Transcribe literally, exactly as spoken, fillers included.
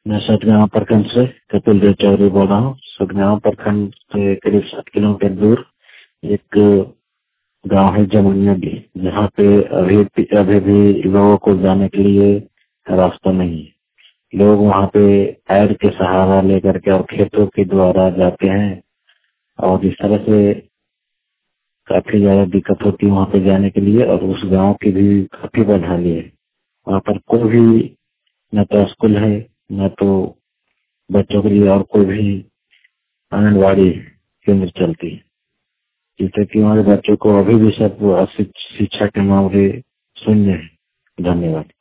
मैं सतगांव प्रखंड से कपिल देव चौधरी बोल रहा हूँ। सतगांव प्रखंड से करीब सात किलोमीटर दूर एक गांव है जमुनिया डी, जहाँ पे अभी अभी भी लोगों को जाने के लिए रास्ता नहीं है। लोग वहाँ पे पैर के सहारा लेकर के और खेतों के द्वारा जाते हैं और इस तरह से काफी ज्यादा दिक्कत होती है वहाँ पे जाने के लिए। और उस गांव की भी काफी बदहाली है। वहाँ पर कोई भी न तो स्कूल है, न तो बच्चों के लिए और कोई भी आंगनबाड़ी केंद्र चलती है, जिससे कि हमारे बच्चों को अभी भी सब शिक्षा के मामले शून्य है। धन्यवाद।